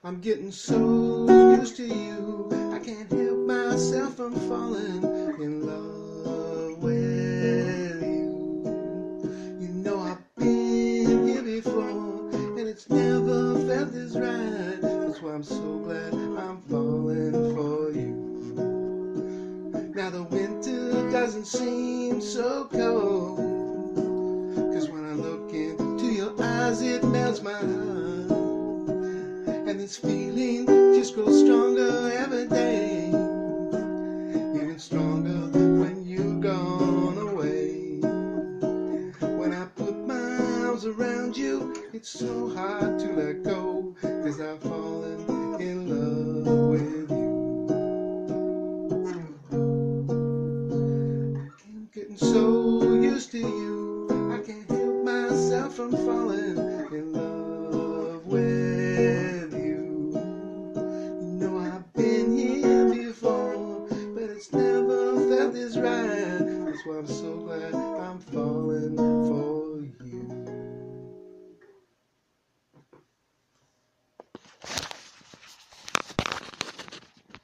I'm getting so used to you, I can't help myself from falling in love with you. You know I've been here before, and it's never felt this right. That's why I'm so glad I'm falling for you. Now the winter doesn't seem so cold, 'cause when I look into your eyes it melts my heart. And this feeling just grows stronger every day, even stronger when you're gone away. When I put my arms around you, it's so hard to let go, 'cause I've fallen in love with you. I'm getting so used to you, I can't help myself from falling in love with you. It's never felt this right. That's why I'm so glad I'm falling for you.